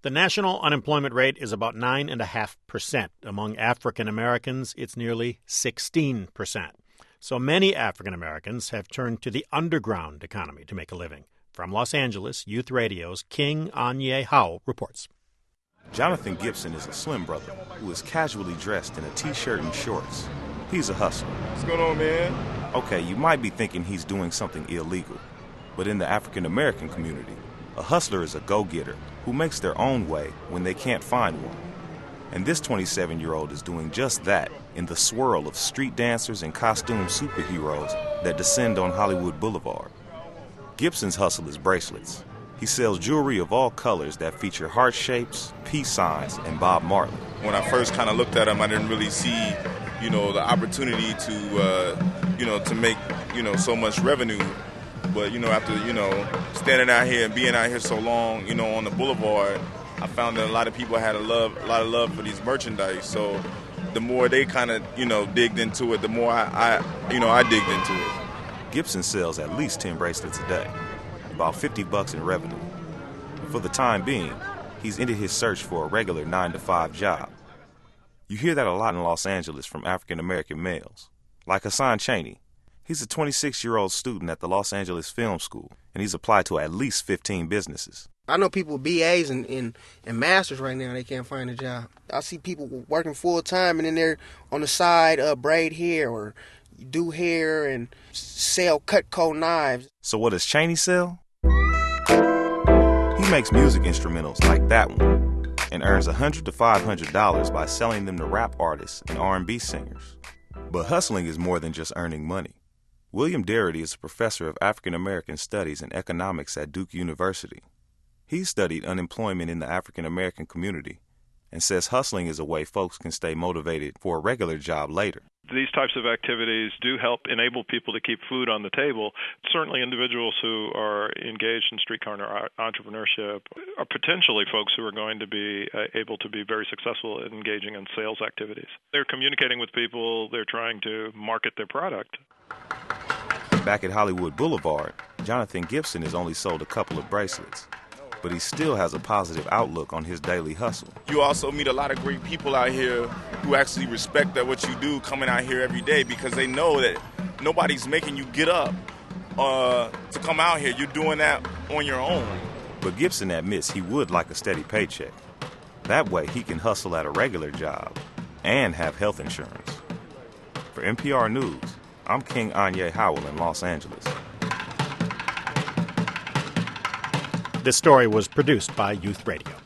The national unemployment rate is about 9.5%. Among African Americans, it's nearly 16%. So many African Americans have turned to the underground economy to make a living. From Los Angeles, Youth Radio's King Anye Howell reports. Jonathan Gibson is a slim brother who is casually dressed in a T-shirt and shorts. He's a hustler. What's going on, man? Okay, you might be thinking he's doing something illegal, but in the African American community, a hustler is a go-getter who makes their own way when they can't find one. And this 27-year-old is doing just that in the swirl of street dancers and costume superheroes that descend on Hollywood Boulevard. Gibson's hustle is bracelets. He sells jewelry of all colors that feature heart shapes, peace signs, and Bob Marley. When I first kind of looked at him, I didn't really see, the opportunity to make, so much revenue. But, after, standing out here and being out here so long, on the boulevard, I found that a lot of people had a lot of love for these merchandise. So the more they kind of, digged into it, the more I digged into it. Gibson sells at least 10 bracelets a day, about $50 in revenue. For the time being, he's ended his search for a regular 9-to-5 job. You hear that a lot in Los Angeles from African-American males, like Hassan Chaney. He's a 26-year-old student at the Los Angeles Film School, and he's applied to at least 15 businesses. I know people with BAs and masters right now, they can't find a job. I see people working full-time, and then they're on the side braid hair or do hair and sell Cutco knives. So what does Chaney sell? He makes music instrumentals like that one and earns $100 to $500 by selling them to rap artists and R&B singers. But hustling is more than just earning money. William Darity is a professor of African American Studies and Economics at Duke University. He studied unemployment in the African American community and says hustling is a way folks can stay motivated for a regular job later. These types of activities do help enable people to keep food on the table. Certainly individuals who are engaged in street corner entrepreneurship are potentially folks who are going to be able to be very successful in engaging in sales activities. They're communicating with people. They're trying to market their product. Back at Hollywood Boulevard, Jonathan Gibson has only sold a couple of bracelets, but he still has a positive outlook on his daily hustle. You also meet a lot of great people out here who actually respect that what you do coming out here every day because they know that nobody's making you get up to come out here. You're doing that on your own. But Gibson admits he would like a steady paycheck. That way he can hustle at a regular job and have health insurance. For NPR News, I'm King Anye Howell in Los Angeles. This story was produced by Youth Radio.